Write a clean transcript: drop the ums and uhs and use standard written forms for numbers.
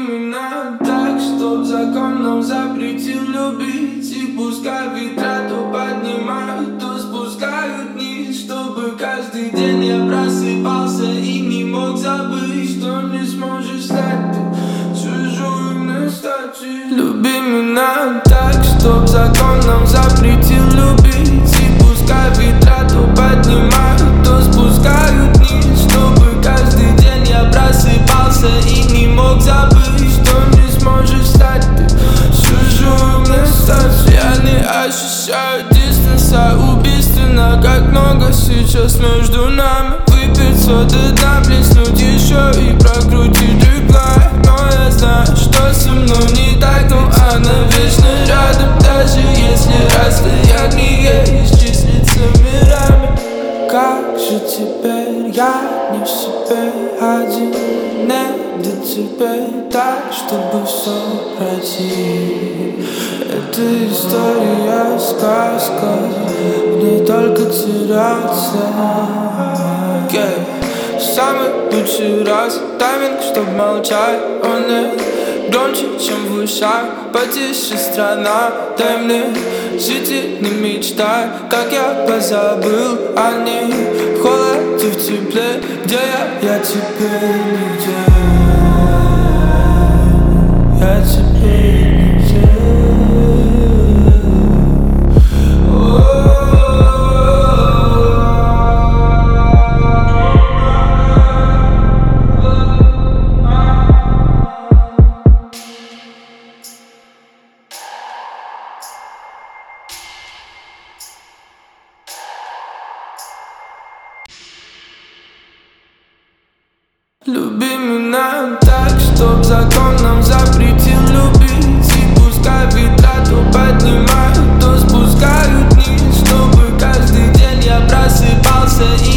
меня так, чтоб закон нам запретил любить. И пускай ветра то поднимают, то спускают вниз, чтобы каждый день я просыпался и не мог забыть, что не сможешь стать ты чужой мне стать. Люби меня так, чтоб закон нам запретил любить. И пускай ветра то поднимают, то спускают вниз, чтобы каждый день я просыпался и не мог забыть, что не сможешь стать ты чужой мне стать. Я не ощущаю дистанса, убийственно, как много сейчас между нами. Выпить соды, дна, плеснуть еще и прокрутить реплай. Но я знаю, что со мной не так, но она вечно рядом, даже если расстояние исчислится мирами. Как же теперь я не в себе один, не до тебя так, чтобы все пройти. Это история, сказка, в ней только теряться. Самый лучший раз тайминг, чтоб молчать, он не громче, чем в ушах. Потише страна, дай мне жить и не мечтай, как я позабыл о ней. В холоде, в тепле, где я теперь нигде. Я теперь нигде. Люби меня так, чтоб закон нам запретил любить. И пускай ветра то поднимают, то спускают вниз, чтобы каждый день я просыпался и